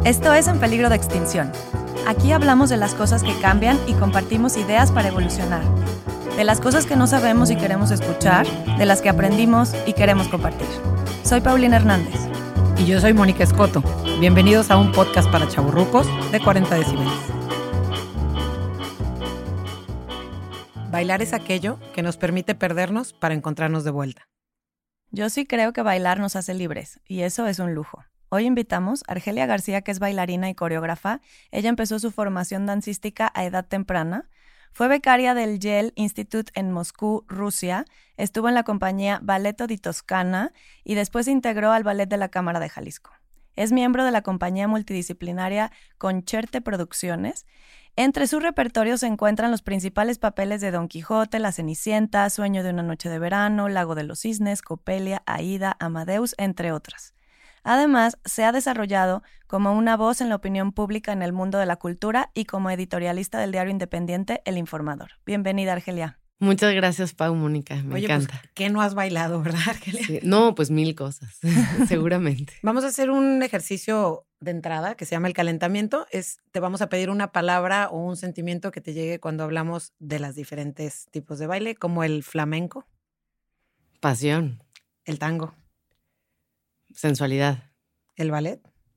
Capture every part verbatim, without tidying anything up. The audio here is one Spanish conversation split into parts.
Esto es En Peligro de Extinción. Aquí hablamos de las cosas que cambian y compartimos ideas para evolucionar. De las cosas que no sabemos y queremos escuchar, de las que aprendimos y queremos compartir. Soy Paulina Hernández. Y yo soy Mónica Escoto. Bienvenidos a un podcast para chavorrucos de cuarenta decibeles. Bailar es aquello que nos permite perdernos para encontrarnos de vuelta. Yo sí creo que bailar nos hace libres, y eso es un lujo. Hoy invitamos a Argelia García, que es bailarina y coreógrafa. Ella empezó su formación dancística a edad temprana. Fue becaria del Yale Institute en Moscú, Rusia. Estuvo en la compañía Balletto di Toscana y después se integró al Ballet de la Cámara de Jalisco. Es miembro de la compañía multidisciplinaria Concherte Producciones. Entre su repertorio se encuentran los principales papeles de Don Quijote, La Cenicienta, Sueño de una noche de verano, Lago de los cisnes, Coppelia, Aída, Amadeus, entre otras. Además, se ha desarrollado como una voz en la opinión pública en el mundo de la cultura y como editorialista del diario independiente El Informador. Bienvenida, Argelia. Muchas gracias, Pau, Mónica. Me Oye, encanta. Pues, ¿qué no has bailado, verdad, Argelia? Sí. No, pues mil cosas, seguramente. Vamos a hacer un ejercicio de entrada que se llama el calentamiento. Es, te vamos a pedir una palabra o un sentimiento que te llegue cuando hablamos de los diferentes tipos de baile, como el flamenco. Pasión. El tango. Sensualidad. El ballet.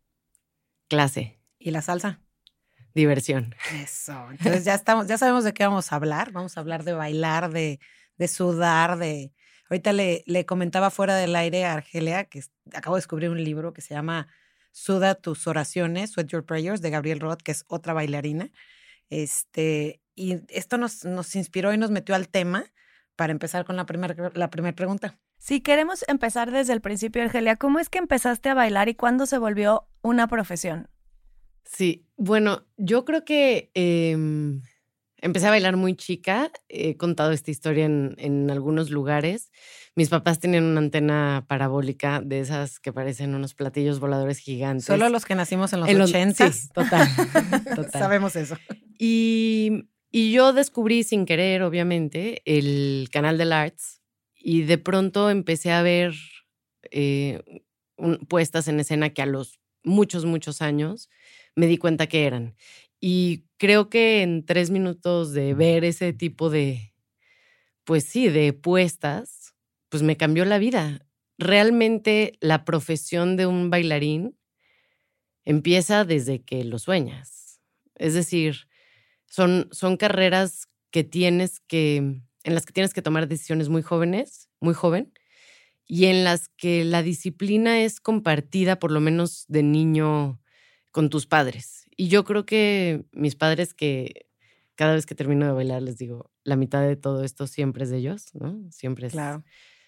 Clase. Y la salsa. Diversión. Eso. Entonces ya estamos, ya sabemos de qué vamos a hablar. Vamos a hablar de bailar, de, de sudar, de. Ahorita le, le comentaba fuera del aire a Argelia que acabo de descubrir un libro que se llama Suda tus oraciones, Sweat Your Prayers, de Gabrielle Roth, que es otra bailarina. Este, y esto nos, nos inspiró y nos metió al tema para empezar con la primera la primer pregunta. Si queremos empezar desde el principio, Argelia, ¿cómo es que empezaste a bailar y cuándo se volvió una profesión? Sí, bueno, yo creo que eh, empecé a bailar muy chica. He contado esta historia en, en algunos lugares. Mis papás tenían una antena parabólica de esas que parecen unos platillos voladores gigantes. Solo los que nacimos en los en ochentas. Sí, total, total. Sabemos eso. Y, y yo descubrí sin querer, obviamente, el canal del Arts. Y de pronto empecé a ver eh, un, puestas en escena que a los muchos, muchos años me di cuenta que eran. Y creo que en tres minutos de ver ese tipo de, pues sí, de puestas, pues me cambió la vida. Realmente la profesión de un bailarín empieza desde que lo sueñas. Es decir, son, son carreras que tienes que... en las que tienes que tomar decisiones muy jóvenes, muy joven, y en las que la disciplina es compartida, por lo menos de niño, con tus padres. Y yo creo que mis padres, que cada vez que termino de bailar les digo, la mitad de todo esto siempre es de ellos, ¿no? Siempre es... Claro.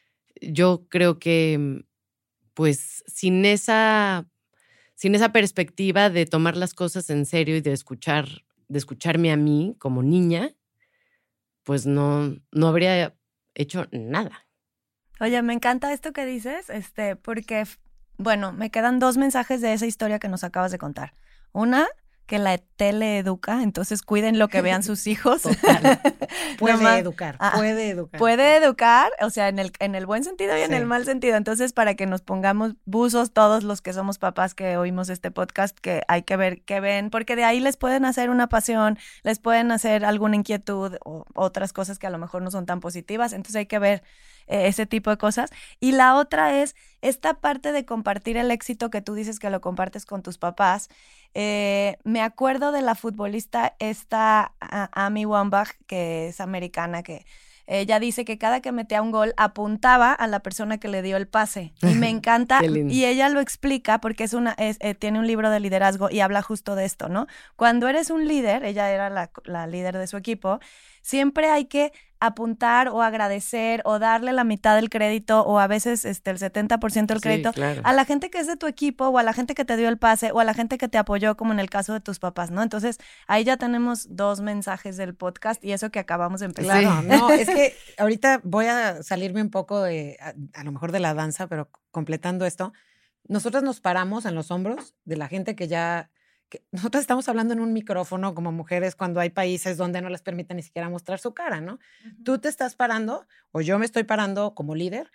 Yo creo que, pues, sin esa, sin esa perspectiva de tomar las cosas en serio y de escuchar, de escucharme a mí como niña, pues no, no habría hecho nada. Oye, me encanta esto que dices, este, porque, bueno, me quedan dos mensajes de esa historia que nos acabas de contar. Una, que la tele educa, entonces cuiden lo que vean sus hijos. Total. Puede Nomás, educar, ah, puede educar. Puede educar, o sea, en el, en el buen sentido y en Sí. el mal sentido. Entonces, para que nos pongamos buzos todos los que somos papás que oímos este podcast, que hay que ver qué ven, porque de ahí les pueden hacer una pasión, les pueden hacer alguna inquietud o otras cosas que a lo mejor no son tan positivas. Entonces hay que ver eh, ese tipo de cosas. Y la otra es esta parte de compartir el éxito que tú dices que lo compartes con tus papás. Eh, me acuerdo de la futbolista esta Amy Wambach, que es americana, que ella dice que cada que metía un gol apuntaba a la persona que le dio el pase. Y me encanta. Y ella lo explica porque es una, es, eh, tiene un libro de liderazgo y habla justo de esto, ¿no? Cuando eres un líder, ella era la, la líder de su equipo, siempre hay que apuntar o agradecer o darle la mitad del crédito o a veces este, el setenta por ciento del crédito, sí, claro, a la gente que es de tu equipo o a la gente que te dio el pase o a la gente que te apoyó, como en el caso de tus papás, ¿no? Entonces, ahí ya tenemos dos mensajes del podcast y eso que acabamos de empezar. Claro, sí. No, es que ahorita voy a salirme un poco de, a, a lo mejor de la danza, pero completando esto, nosotros nos paramos en los hombros de la gente que ya... Que nosotros estamos hablando en un micrófono como mujeres cuando hay países donde no les permiten ni siquiera mostrar su cara, ¿no? Uh-huh. Tú te estás parando o yo me estoy parando como líder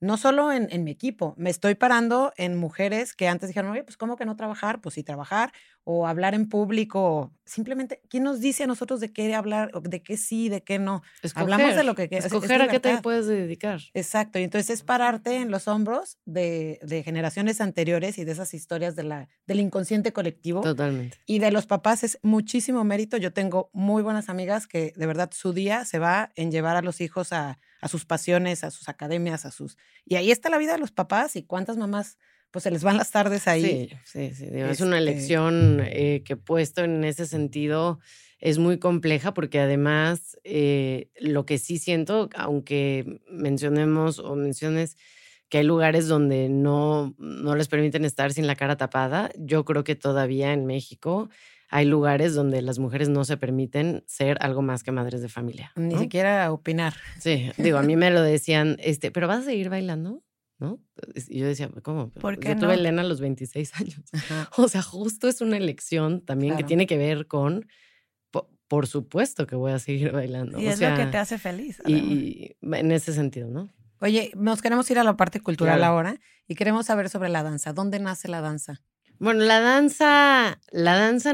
no solo en, en mi equipo, me estoy parando en mujeres que antes dijeron, oye, pues ¿cómo que no trabajar? Pues sí, trabajar o hablar en público. Simplemente, ¿quién nos dice a nosotros de qué hablar, o de qué sí, de qué no? Escoger, Hablamos de lo que quieras. Escoger a qué te puedes dedicar. Exacto. Y entonces es pararte en los hombros de, de generaciones anteriores y de esas historias de la, del inconsciente colectivo. Totalmente. Y de los papás es muchísimo mérito. Yo tengo muy buenas amigas que de verdad su día se va en llevar a los hijos a, a sus pasiones, a sus academias, a sus... Y ahí está la vida de los papás y cuántas mamás pues se les van las tardes ahí. Sí, sí, sí. Digo, este... Es una elección eh, que puesto en ese sentido es muy compleja porque además eh, lo que sí siento, aunque mencionemos o menciones que hay lugares donde no, no les permiten estar sin la cara tapada, yo creo que todavía en México hay lugares donde las mujeres no se permiten ser algo más que madres de familia, ¿no? Ni siquiera opinar. Sí, digo, a mí me lo decían, este, ¿pero vas a seguir bailando? ¿No? Y yo decía, ¿cómo? ¿Por qué yo no? tuve Elena a los veintiséis años. Ajá. O sea, justo es una elección también claro. que tiene que ver con, por, por supuesto que voy a seguir bailando. Y o es sea, lo que te hace feliz. Y, y en ese sentido, ¿no? Oye, nos queremos ir a la parte cultural claro. ahora y queremos saber sobre la danza. ¿Dónde nace la danza? Bueno, la danza, la danza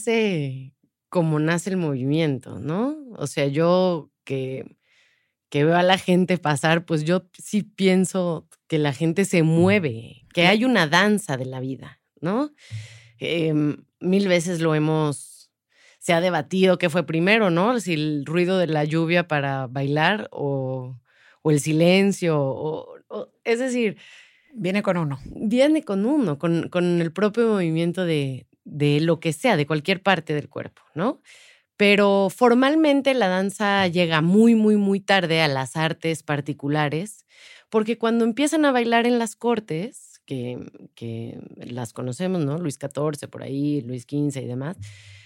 nace como nace el movimiento, ¿no? O sea, yo que, que veo a la gente pasar, pues yo sí pienso que la gente se mueve, que hay una danza de la vida, ¿no? Eh, mil veces lo hemos, se ha debatido qué fue primero, ¿no? Si el ruido de la lluvia para bailar o, o el silencio, o, o, es decir... Viene con uno. Viene con uno, con, con el propio movimiento de, de lo que sea, de cualquier parte del cuerpo, ¿no? Pero formalmente la danza llega muy, muy, muy tarde a las artes particulares, porque cuando empiezan a bailar en las cortes, que, que las conocemos, ¿no? Luis catorce por ahí, Luis quince y demás,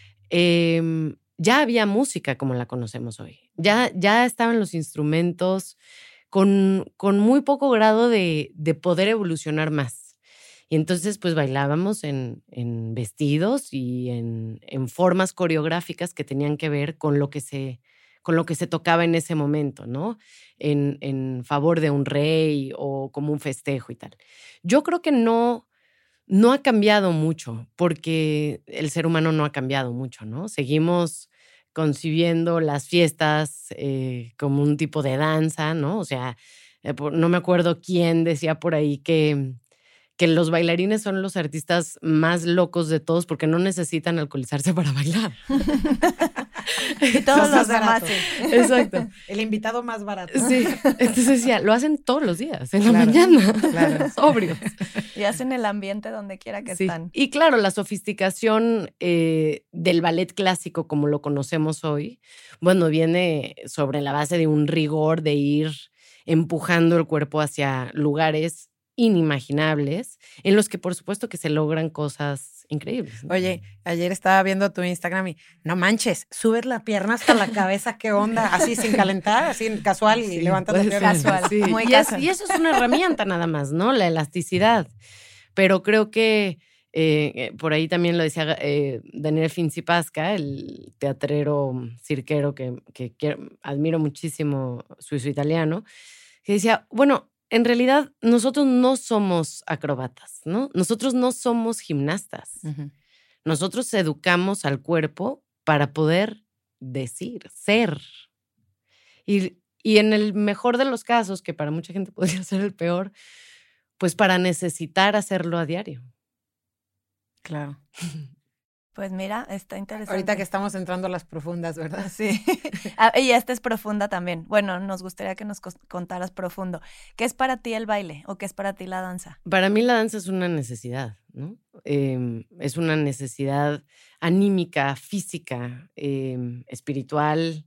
eh, ya había música como la conocemos hoy. Ya, ya estaban los instrumentos con, con muy poco grado de, de poder evolucionar más. Y entonces pues bailábamos en, en vestidos y en, en formas coreográficas que tenían que ver con lo que se, con lo que se tocaba en ese momento, ¿no? En, en favor de un rey o como un festejo y tal. Yo creo que no, no ha cambiado mucho porque el ser humano no ha cambiado mucho, ¿no? Seguimos concibiendo las fiestas eh, como un tipo de danza, ¿no? O sea, eh, por, no me acuerdo quién decía por ahí que, que los bailarines son los artistas más locos de todos porque no necesitan alcoholizarse para bailar. Y todos los demás, sí. Exacto. El invitado más barato. Sí, entonces decía, lo hacen todos los días, en claro, la mañana, claro. Sobrios. Y hacen el ambiente donde quiera que sí. están. Y claro, la sofisticación eh, del ballet clásico como lo conocemos hoy, bueno, viene sobre la base de un rigor de ir empujando el cuerpo hacia lugares inimaginables, en los que por supuesto que se logran cosas increíbles, ¿no? Oye, ayer estaba viendo tu Instagram y no manches, subes la pierna hasta la cabeza, ¿qué onda? Así sin calentar, así casual y sí, levantas la pierna. Casual, sí. muy y, casual. Es, y eso es una herramienta nada más, ¿no? La elasticidad. Pero creo que eh, por ahí también lo decía eh, Daniel Finzi-Pasca, el teatrero cirquero que, que, que admiro muchísimo, suizo-italiano, que decía, bueno, en realidad nosotros no somos acróbatas, ¿no? Nosotros no somos gimnastas. Uh-huh. Nosotros educamos al cuerpo para poder decir, ser. Y, y en el mejor de los casos, que para mucha gente podría ser el peor, pues para necesitar hacerlo a diario. Claro. Pues mira, está interesante. Ahorita que estamos entrando a las profundas, ¿verdad? Sí. Y esta es profunda también. Bueno, nos gustaría que nos contaras profundo. ¿Qué es para ti el baile o qué es para ti la danza? Para mí la danza es una necesidad, ¿no? Eh, es una necesidad anímica, física, eh, espiritual.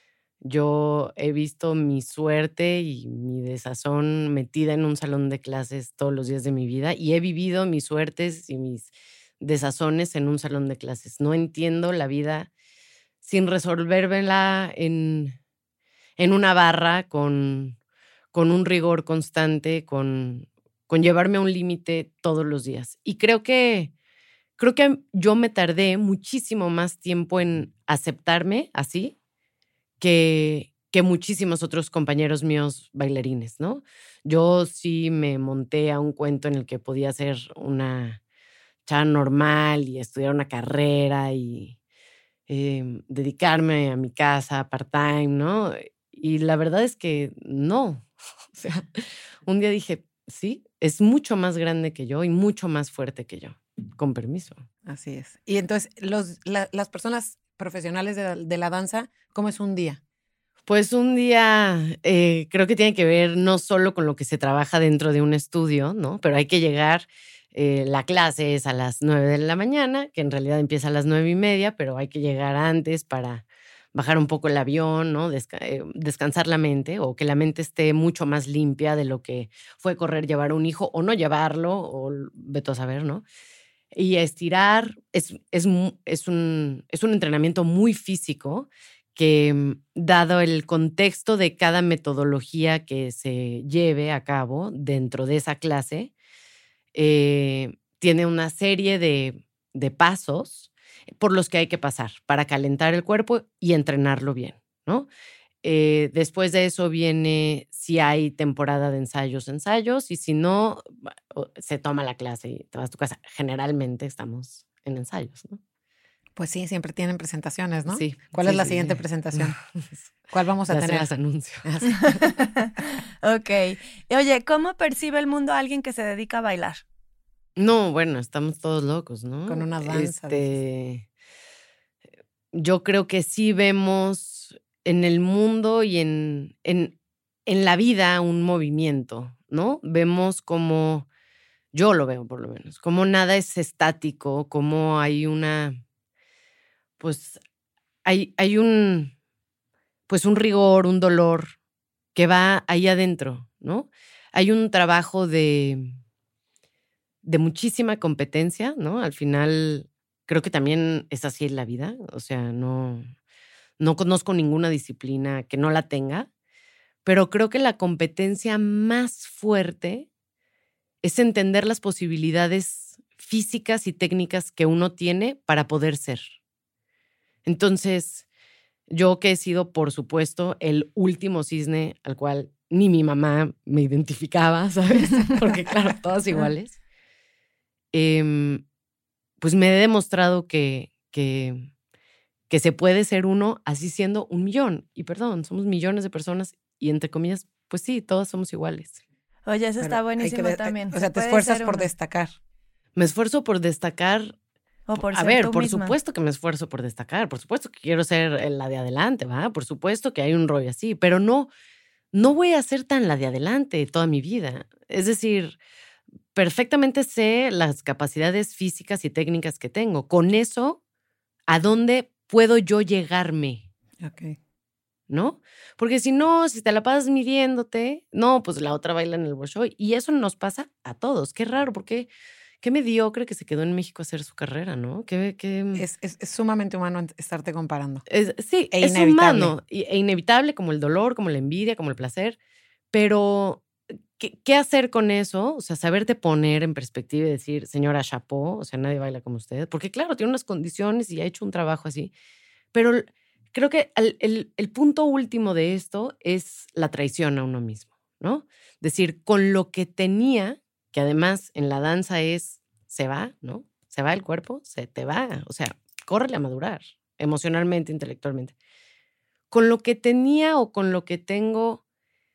Yo he visto mi suerte y mi desazón metida en un salón de clases todos los días de mi vida y he vivido mis suertes y mis desazones en un salón de clases. No entiendo la vida sin resolvérmela en, en una barra con, con un rigor constante, con, con llevarme a un límite todos los días. Y creo que, creo que yo me tardé muchísimo más tiempo en aceptarme así que, que muchísimos otros compañeros míos bailarines, ¿no? Yo sí me monté a un cuento en el que podía ser una chava normal y estudiar una carrera y eh, dedicarme a mi casa part-time, ¿no? Y la verdad es que no. O sea, un día dije, sí, es mucho más grande que yo y mucho más fuerte que yo. Con permiso. Así es. Y entonces, los, la, las personas profesionales de la, de la danza, ¿cómo es un día? Pues un día eh, creo que tiene que ver no solo con lo que se trabaja dentro de un estudio, ¿no? Pero hay que llegar, eh, la clase es a las nueve de la mañana, que en realidad empieza a las nueve y media, pero hay que llegar antes para bajar un poco el avión, ¿no? Desca- eh, descansar la mente o que la mente esté mucho más limpia de lo que fue correr, llevar un hijo o no llevarlo, o vete a saber, ¿no? Y estirar es, es, mu- es, un, es un entrenamiento muy físico que, mm, dado el contexto de cada metodología que se lleve a cabo dentro de esa clase, eh, tiene una serie de, de pasos por los que hay que pasar para calentar el cuerpo y entrenarlo bien, ¿no? Eh, después de eso viene si hay temporada de ensayos, ensayos, y si no, ba- o- se toma la clase y te vas a tu casa. Generalmente estamos en ensayos, ¿no? Pues sí, siempre tienen presentaciones, ¿no? Sí, ¿Cuál sí, es la sí, siguiente sí. presentación? ¿Cuál vamos a Ya se tener? las anuncio. Ah, sí. Ok. Y oye, ¿cómo percibe el mundo a alguien que se dedica a bailar? No, bueno, estamos todos locos, ¿no? Con una danza, dices. Este, yo creo que sí vemos en el mundo y en, en, en la vida un movimiento, ¿no? Vemos como, yo lo veo por lo menos, como nada es estático, como hay una, pues, hay, hay un, pues un rigor, un dolor que va ahí adentro, ¿no? Hay un trabajo de, de muchísima competencia, ¿no? Al final, creo que también es así en la vida, o sea, no, no conozco ninguna disciplina que no la tenga, pero creo que la competencia más fuerte es entender las posibilidades físicas y técnicas que uno tiene para poder ser. Entonces, yo que he sido, por supuesto, el último cisne al cual ni mi mamá me identificaba, ¿sabes? Porque claro, todas iguales. Em, pues me he demostrado que, que, que se puede ser uno así siendo un millón. Y perdón, somos millones de personas y entre comillas, pues sí, todos somos iguales. Oye, eso Pero está hay que buenísimo de- también. O Se sea, te puede esfuerzas ser por uno. destacar. Me esfuerzo por destacar. O por A ser ver, tú por misma. supuesto que me esfuerzo por destacar, por supuesto que quiero ser la de adelante, ¿va? Por supuesto que hay un rollo así, pero no, no voy a ser tan la de adelante toda mi vida. Es decir, perfectamente sé las capacidades físicas y técnicas que tengo. Con eso, ¿a dónde puedo yo llegarme? Ok. ¿No? Porque si no, si te la pasas midiéndote, no, pues la otra baila en el Bolshoi. Y eso nos pasa a todos. Qué raro, porque qué mediocre que se quedó en México a hacer su carrera, ¿no? Qué, qué, Es, es, es sumamente humano ent- estarte comparando. es- sí, E es inevitable. humano y- e inevitable, como el dolor, como la envidia, como el placer. Pero, ¿qué, qué hacer con eso? O sea, saberte poner en perspectiva y decir, señora Chapeau, o sea, nadie baila como usted. Porque, claro, tiene unas condiciones y ha hecho un trabajo así. Pero l- creo que al- el, el punto último de esto es la traición a uno mismo, ¿no? Decir, con lo que tenía, que además en la danza es, se va, ¿no? Se va el cuerpo, se te va. O sea, córrele a madurar, emocionalmente, intelectualmente. Con lo que tenía o con lo que tengo,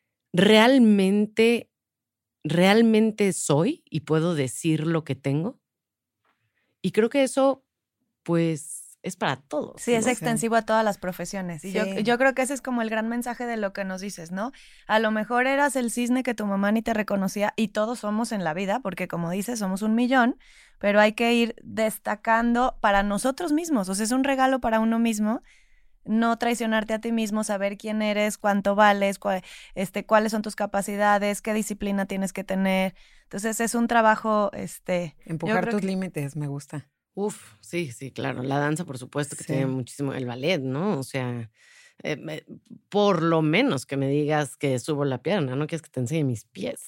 realmente, realmente soy y puedo decir lo que tengo. Y creo que eso, pues, es para todos, Sí, es ¿no? extensivo a todas las profesiones. Y yo, Sí. yo creo que ese es como el gran mensaje de lo que nos dices, ¿no? A lo mejor eras el cisne que tu mamá ni te reconocía y todos somos en la vida, porque como dices, somos un millón, pero hay que ir destacando para nosotros mismos. O sea, es un regalo para uno mismo, no traicionarte a ti mismo, saber quién eres, cuánto vales, cua- este, cuáles son tus capacidades, qué disciplina tienes que tener. Entonces es un trabajo, este, yo Empujar creo tus que- límites, me gusta. Uf, sí, sí, claro. La danza, por supuesto, que Sí. tiene muchísimo, el ballet, ¿no? O sea, Eh, me- por lo menos que me digas que subo la pierna, no quieres que te enseñe mis pies.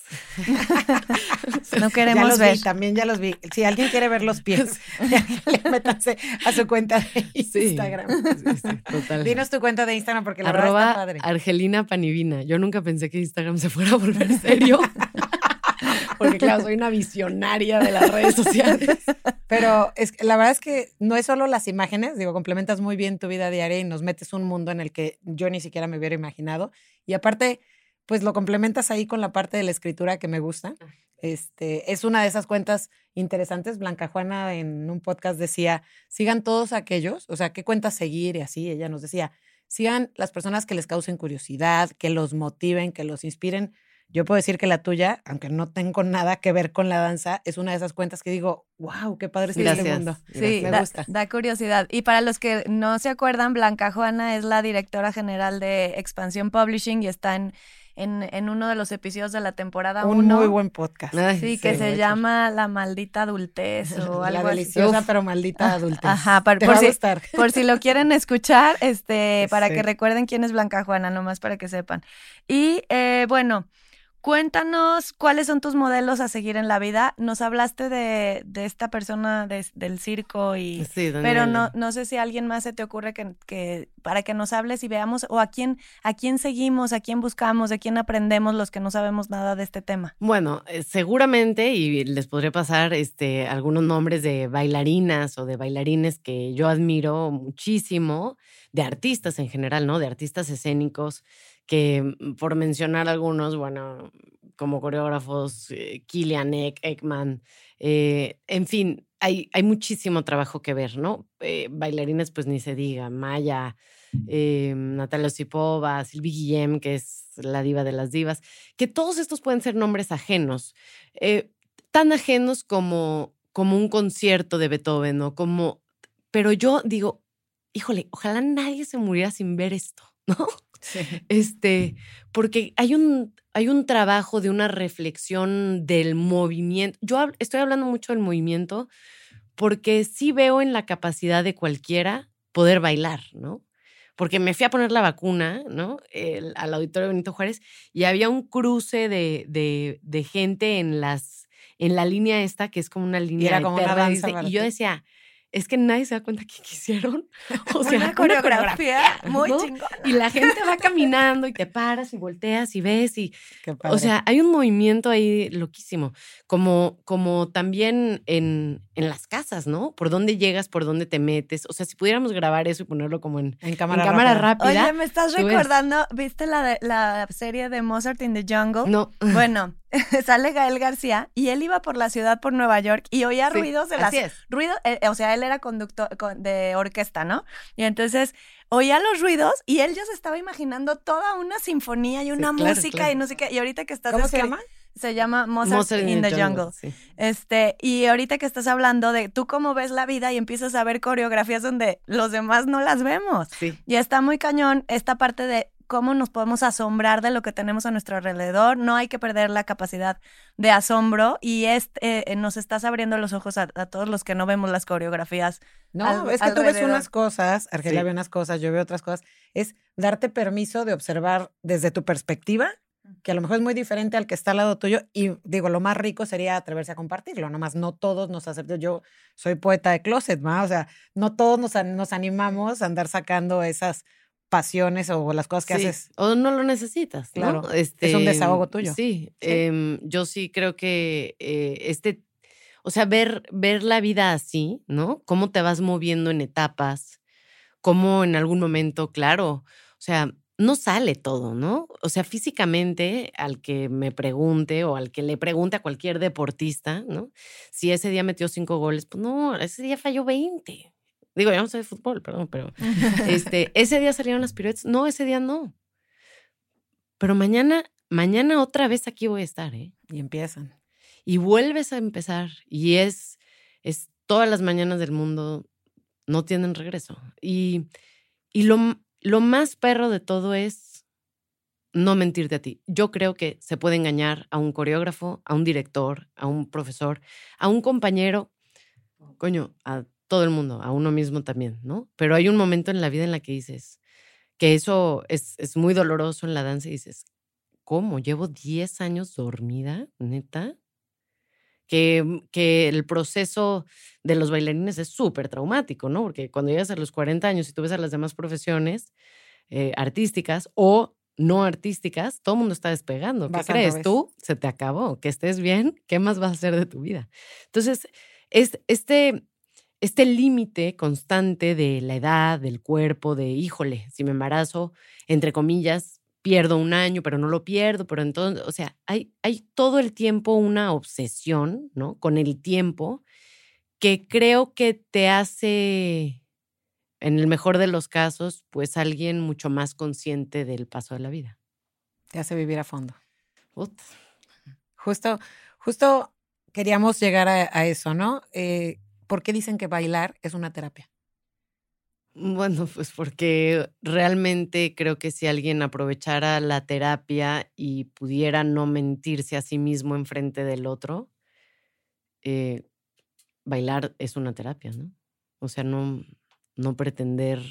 No Ya queremos los ver. vi, también ya los vi. Si alguien quiere ver los pies, métanse a su cuenta de Instagram. Sí, sí, total. Dinos tu cuenta de Instagram porque la verdad Arroba está padre. Argelina Panivina. Yo nunca pensé que Instagram se fuera a volver serio. Porque claro, soy una visionaria de las redes sociales. Pero es, que la verdad es que no es solo las imágenes, digo, complementas muy bien tu vida diaria y nos metes un mundo en el que yo ni siquiera me hubiera imaginado. Y aparte, pues lo complementas ahí con la parte de la escritura que me gusta. Este, es una de esas cuentas interesantes. Blanca Juana en un podcast decía, sigan todos aquellos, o sea, qué cuentas seguir y así. Ella nos decía, sigan las personas que les causen curiosidad, que los motiven, que los inspiren. Yo puedo decir que la tuya, aunque no tengo nada que ver con la danza, es una de esas cuentas que digo, wow, qué padre es este Gracias. mundo. Sí, me da, gusta. da curiosidad. Y para los que no se acuerdan, Blanca Juana es la directora general de Expansión Publishing y está en, en, en uno de los episodios de la temporada Un uno. muy buen podcast. Ay, Sí, que sí, se mucho. llama La Maldita Adultez o La algo así. deliciosa Uf. pero maldita adultez. Ajá, par- Te por va a si- gustar. Por si lo quieren escuchar, este, para Sí. que recuerden quién es Blanca Juana, nomás para que sepan. Y eh, bueno, cuéntanos cuáles son tus modelos a seguir en la vida. Nos hablaste de, de esta persona de- del circo y... Sí, Pero Daniela. no, no sé si a alguien más se te ocurre que, que para que nos hables y veamos o a quién, a quién seguimos, a quién buscamos, de quién aprendemos los que no sabemos nada de este tema. Bueno, eh, seguramente, y les podré pasar este, algunos nombres de bailarinas o de bailarines que yo admiro muchísimo, de artistas en general, ¿no? De artistas escénicos, que mm, por mencionar algunos, bueno, como coreógrafos, eh, Kilian Eck, Ekman, eh, en fin, hay, hay muchísimo trabajo que ver, ¿no? Eh, bailarines, pues ni se diga, Maya, eh, Natalia Osipova, Sylvie Guillem, que es la diva de las divas, que todos estos pueden ser nombres ajenos, eh, tan ajenos como, como un concierto de Beethoven, ¿no? Como, pero yo digo, híjole, ojalá nadie se muriera sin ver esto, ¿no? Sí. Este, porque hay un, hay un trabajo de una reflexión del movimiento. Yo hab- estoy hablando mucho del movimiento porque sí veo en la capacidad de cualquiera poder bailar, ¿no? Porque me fui a poner la vacuna, ¿no? El- al auditorio Benito Juárez y había un cruce de, de, de gente en las, en la línea esta, que es como una línea era como una eterna, danza dice, para y yo ti. decía, es que nadie se da cuenta que quisieron. O sea, una coreografía muy ¿no? chingona. Y la gente va caminando y te paras y volteas y ves y, Qué padre. o sea, hay un movimiento ahí loquísimo, como, como también en, en las casas, ¿no? Por dónde llegas, por dónde te metes. O sea, si pudiéramos grabar eso y ponerlo como en, en cámara, en cámara rápida. rápida. Oye, me estás tú ves. recordando, ¿viste la, de, la serie de Mozart in the Jungle? No. Bueno, sale Gael García y él iba por la ciudad, por Nueva York, y oía Sí, ruidos de las... así es. Ruido, eh, o sea, él era conductor con- de orquesta, ¿no? Y entonces oía los ruidos y él ya se estaba imaginando toda una sinfonía y una Sí, claro, música claro. y no sé qué. Y ahorita que estás... ¿Cómo se escri- llama? Se llama Mozart, Mozart in the Jungle. sí. Este, y ahorita que estás hablando de tú cómo ves la vida y empiezas a ver coreografías donde los demás no las vemos. Sí. Y está muy cañón esta parte de cómo nos podemos asombrar de lo que tenemos a nuestro alrededor. No hay que perder la capacidad de asombro y este, eh, nos estás abriendo los ojos a, a todos los que no vemos las coreografías. No, al- es que tú ves alrededor. unas cosas, Argelia Sí. ve unas cosas, yo veo otras cosas. Es darte permiso de observar desde tu perspectiva, que a lo mejor es muy diferente al que está al lado tuyo. Y digo, lo más rico sería atreverse a compartirlo. Nomás no todos nos aceptan. Yo soy poeta de closet, ¿no? O sea, no todos nos, an- nos animamos a andar sacando esas pasiones o las cosas que Sí, haces. o no lo necesitas, ¿no? Claro, Este, es un desahogo tuyo. Sí, Sí. em, yo sí creo que eh, este, o sea, ver, ver la vida así, ¿no? Cómo te vas moviendo en etapas, cómo en algún momento, claro, o sea, no sale todo, ¿no? O sea, físicamente, al que me pregunte o al que le pregunte a cualquier deportista, ¿no? Si ese día metió cinco goles, pues no, ese día falló veinte. Digo, ya no sé de fútbol, perdón, pero este, ese día salieron las piruetas. No, ese día no. Pero mañana, mañana otra vez aquí voy a estar, ¿eh? Y empiezan. Y vuelves a empezar. Y es, es todas las mañanas del mundo no tienen regreso. Y, y lo, lo más perro de todo es no mentirte a ti. Yo creo que se puede engañar a un coreógrafo, a un director, a un profesor, a un compañero, coño, a todo el mundo, a uno mismo también, ¿no? Pero hay un momento en la vida en la que dices, que eso es, es muy doloroso en la danza y dices, ¿cómo? ¿Llevo diez años dormida, neta? Que, que el proceso de los bailarines es súper traumático, ¿no? Porque cuando llegas a los cuarenta años y tú ves a las demás profesiones eh, artísticas o no artísticas, todo el mundo está despegando. ¿Qué Vas al crees revés. tú? Se te acabó. Que estés bien, ¿qué más vas a hacer de tu vida? Entonces, es, este, este límite constante de la edad, del cuerpo, de, híjole, si me embarazo, entre comillas, pierdo un año, pero no lo pierdo, pero entonces, o sea, hay, hay todo el tiempo una obsesión, ¿no? Con el tiempo que creo que te hace, en el mejor de los casos, pues alguien mucho más consciente del paso de la vida. Te hace vivir a fondo. Ut. Justo, justo queríamos llegar a, a eso, ¿no? Eh, ¿Por qué dicen que bailar es una terapia? Bueno, pues porque realmente creo que si alguien aprovechara la terapia y pudiera no mentirse a sí mismo enfrente del otro, eh, bailar es una terapia, ¿no? O sea, no, no pretender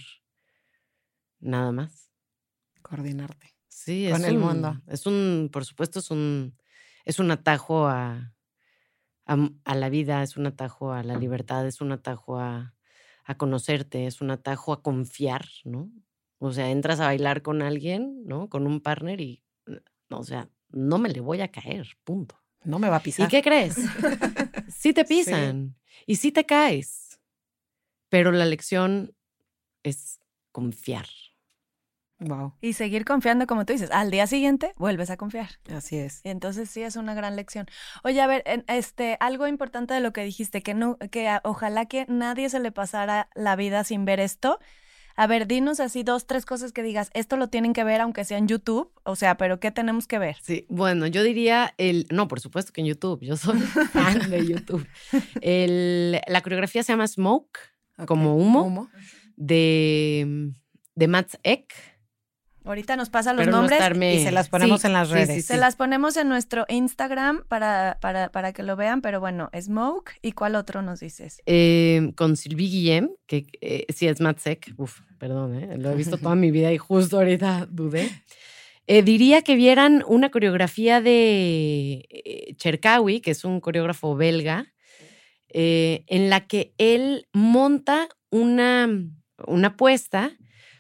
nada más. Coordinarte Sí, con es el un, mundo. es un, por supuesto, es un, es un atajo a, a, a la vida, es un atajo a la libertad, es un atajo a, a conocerte, es un atajo a confiar, ¿no? O sea, entras a bailar con alguien, ¿no? Con un partner y, o sea, no me le voy a caer, punto. No me va a pisar. ¿Y qué crees? Sí te pisan sí. Y sí te caes, pero la lección es confiar. Wow. Y seguir confiando, como tú dices, al día siguiente vuelves a confiar. Así es. Y entonces sí es una gran lección. Oye, a ver, este, algo importante de lo que dijiste, que no, que a, ojalá que nadie se le pasara la vida sin ver esto. A ver, dinos así dos, tres cosas que digas, esto lo tienen que ver aunque sea en YouTube, o sea, pero ¿qué tenemos que ver? Sí, bueno, yo diría el, no, por supuesto que en YouTube, yo soy fan de YouTube. El, la coreografía se llama Smoke, okay. Como humo, humo. de, de Mats Ek. Ahorita nos pasan los Pero nombres no estarme... y se las ponemos sí, en las redes. Sí, sí, se sí. las ponemos en nuestro Instagram para, para, para que lo vean, pero bueno, Smoke. ¿Y cuál otro nos dices? Eh, con Sylvie Guillem, que eh, sí es Mats Ek. Uf, perdón, eh, lo he visto toda mi vida y justo ahorita dudé. Eh, diría que vieran una coreografía de eh, Cherkaoui, que es un coreógrafo belga, eh, en la que él monta una, una puesta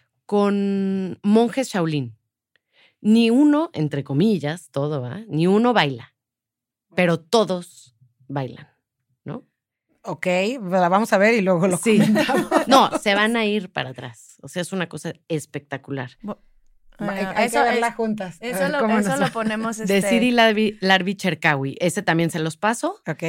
con monjes Shaolin. Ni uno, entre comillas, todo va, ni uno baila, pero todos bailan, ¿no? Ok, la vamos a ver y luego lo sí. comentamos. No, se van a ir para atrás. O sea, es una cosa espectacular. Bueno, hay, hay eso, que verla es, juntas. Eso, lo, eso lo ponemos. Este... De Siri Larbi, Larbi Cherkaoui. Ese también se los paso. Ok.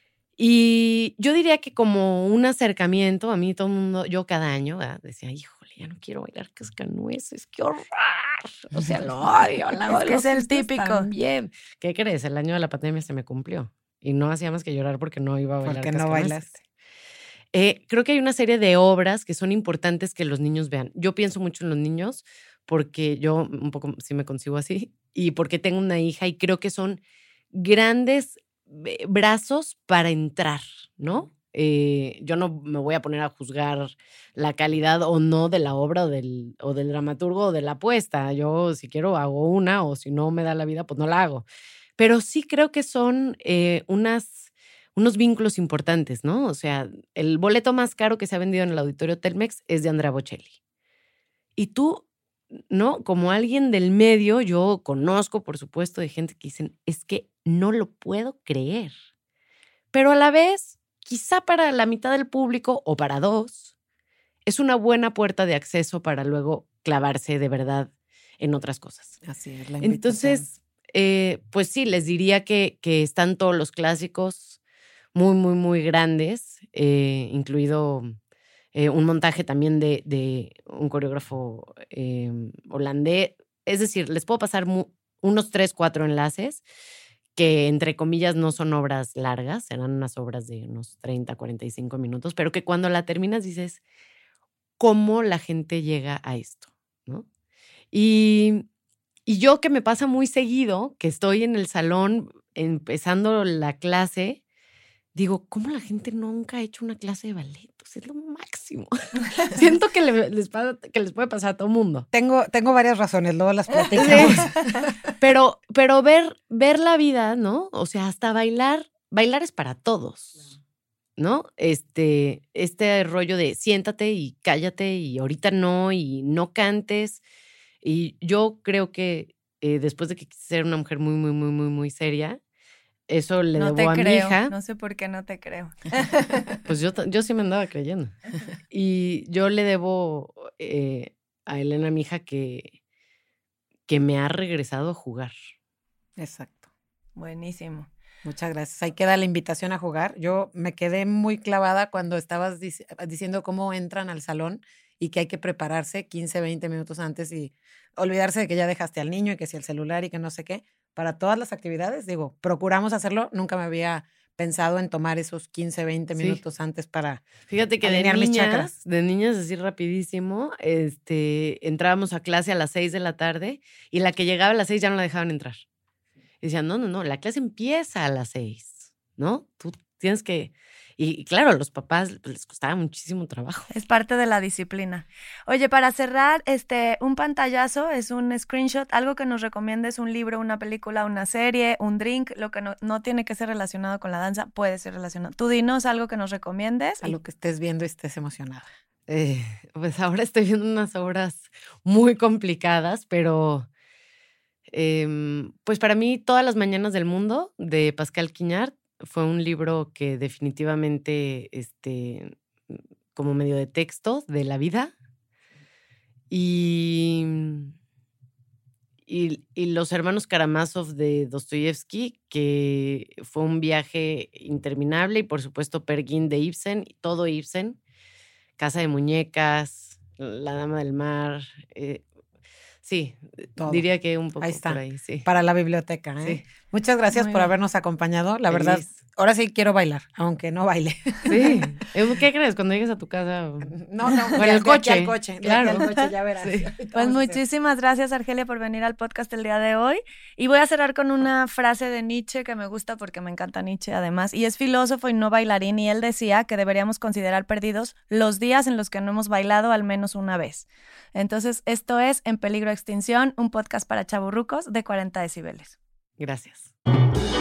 Y yo diría que como un acercamiento, a mí todo el mundo, yo cada año ¿verdad? Decía, híjole, ya no quiero bailar cascanueces, qué horror. O sea, lo odio. La es que es el típico. También. ¿Qué crees? El año de la pandemia se me cumplió. Y no hacía más que llorar porque no iba a bailar porque no bailaste. Eh, creo que hay una serie de obras que son importantes que los niños vean. Yo pienso mucho en los niños porque yo un poco sí me concibo así y porque tengo una hija y creo que son grandes brazos para entrar, ¿no? Eh, yo no me voy a poner a juzgar la calidad o no de la obra o del, o del dramaturgo o de la apuesta. Yo si quiero hago una o si no me da la vida, pues no la hago. Pero sí creo que son eh, unas, unos vínculos importantes, ¿no? O sea, el boleto más caro que se ha vendido en el Auditorio Telmex es de Andrea Bocelli. Y tú, ¿no? Como alguien del medio, yo conozco, por supuesto, de gente que dicen, es que no lo puedo creer. Pero a la vez, quizá para la mitad del público o para dos, es una buena puerta de acceso para luego clavarse de verdad en otras cosas. Así es, la invitación. Entonces, eh, pues sí, les diría que, que están todos los clásicos muy, muy, muy grandes, eh, incluido eh, un montaje también de, de un coreógrafo eh, holandés. Es decir, les puedo pasar mu- unos tres, cuatro enlaces que entre comillas no son obras largas, serán unas obras de unos treinta, cuarenta y cinco minutos, pero que cuando la terminas dices, ¿cómo la gente llega a esto? ¿No? Y, y yo que me pasa muy seguido, que estoy en el salón empezando la clase, digo, ¿cómo la gente nunca ha hecho una clase de ballet? Pues es lo máximo. Siento que, le, les pasa, que les puede pasar a todo mundo. Tengo, tengo varias razones, luego las platicamos. Sí. Pero, pero ver, ver la vida, ¿no? O sea, hasta bailar, bailar es para todos, ¿no? Este, este rollo de siéntate y cállate y ahorita no y no cantes. Y yo creo que eh, después de que quise ser una mujer muy, muy, muy, muy, muy seria, eso le no debo a creo, mi hija. No sé por qué no te creo. Pues yo, yo sí me andaba creyendo. Y yo le debo eh, a Elena, mi hija, que, que me ha regresado a jugar. Exacto. Buenísimo. Muchas gracias. Ahí queda la invitación a jugar. Yo me quedé muy clavada cuando estabas dic- diciendo cómo entran al salón y que hay que prepararse quince, veinte minutos antes y olvidarse de que ya dejaste al niño y que si el celular y que no sé qué. Para todas las actividades, digo, procuramos hacerlo. Nunca me había pensado en tomar esos quince, veinte Sí. minutos antes para Fíjate que de alinear mis niñas, chakras. de niñas así rapidísimo, este, entrábamos a clase a las seis de la tarde y la que llegaba a las seis ya no la dejaban entrar. Y decían, no, no, no, la clase empieza a las seis, ¿no? Tú tienes que... Y, y claro, a los papás pues, les costaba muchísimo trabajo. Es parte de la disciplina. Oye, para cerrar, este, un pantallazo es un screenshot, algo que nos recomiendes, un libro, una película, una serie, un drink, lo que no, no tiene que ser relacionado con la danza, puede ser relacionado. Tú dinos algo que nos recomiendes. A lo que estés viendo y estés emocionada. Eh, pues ahora estoy viendo unas obras muy complicadas, pero eh, pues para mí Todas las mañanas del mundo de Pascal Quignard fue un libro que definitivamente, este, como medio de texto de la vida. Y, y, y Los hermanos Karamazov de Dostoyevsky, que fue un viaje interminable. Y por supuesto Peer Gynt de Ibsen, todo Ibsen. Casa de muñecas, La dama del mar. Eh, sí, Todo. diría que un poco Ahí está. por ahí, sí. Para la biblioteca, ¿eh? Sí. Muchas gracias Muy por bien. habernos acompañado. La Feliz. verdad, ahora sí quiero bailar, aunque no baile. Sí. ¿Qué crees cuando llegues a tu casa? No, no, O en de- el de aquí al coche. coche. de Claro. aquí al coche, ya verás. Sí. Ahorita Pues vamos a hacer. muchísimas gracias, Argelia, por venir al podcast el día de hoy. Y voy a cerrar con una frase de Nietzsche que me gusta porque me encanta Nietzsche además. Y es filósofo y no bailarín. Y él decía que deberíamos considerar perdidos los días en los que no hemos bailado al menos una vez. Entonces, esto es En Peligro de Extinción, un podcast para chavorrucos de cuarenta decibeles. Gracias.